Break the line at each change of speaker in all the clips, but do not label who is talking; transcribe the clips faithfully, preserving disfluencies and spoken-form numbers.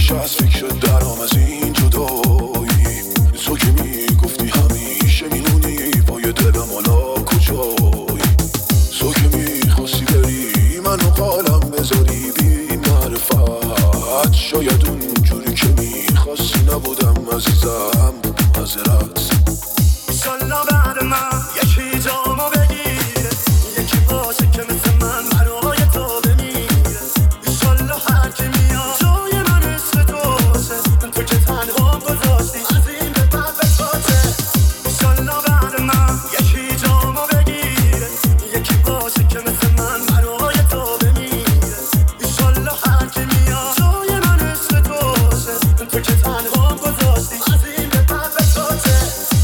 همیشه از فکر درام از این جدایی. تو که میگفتی همیشه میمونی پای دلم، حالا کجایی؟ تو که میخواستی بری منو قالم بذاری بی معرفت، شاید اونجوری که میخواستی نبودم عزیزم، معذرت.
ایشالله بعد من یکی جامو بگیره، یکی باشه که مثل من برای تو بمیره. ایشالله هر کی میاد جای من عشق توشه، تو که تنها گذاشتی از این به بعد به توشه. ایشالله بعد من یکی جامو بگیره، یکی باشه که مثل من برای تو بمیره. ایشالله هر کی میاد جای من عشق توشه، تو که تنها گذاشتی از این به بعد به توشه.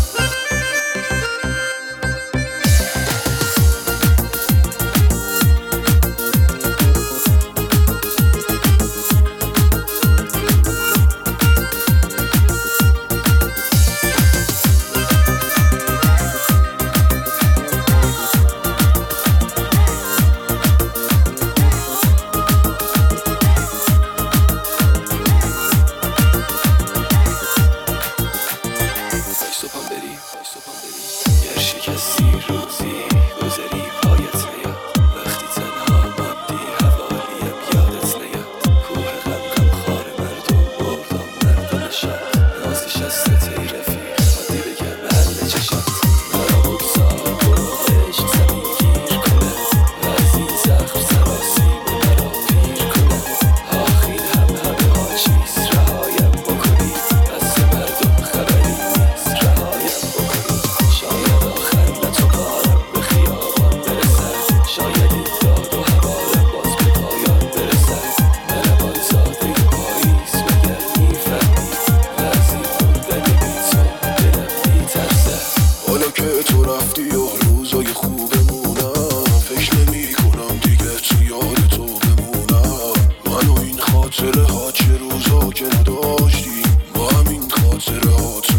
شکستی روزی گذری پایت نیاد، وقتی تنها ماندی حوالیم یادت نیاد. کوه غم غم خار مردم بردم مردم شد، نازش از ستای رفیق خادی بگم حل چشد. مرا بگذار برو عشق زمین گیر کنه، و از این زخم سراسیم مرا پیر کنه. آخین هم همه ها چیز رهایم بکنی، از مردم خبری نیست رهایم بکنی. شاید آخر تو کارم به خیابان برسد، شاید این داد و هوارم باز به پایان برسد. مهربان زاده پاییز مگر میفهمی، و از این موندن بی تو دلم میترسد.
حالا که تو رفتی و روزای خوبمونم، فکر نمی کنم دیگه تو یاد تو بمونم. من و این خاطره ها چه روزا که نداشتیم، با همین خاطره ها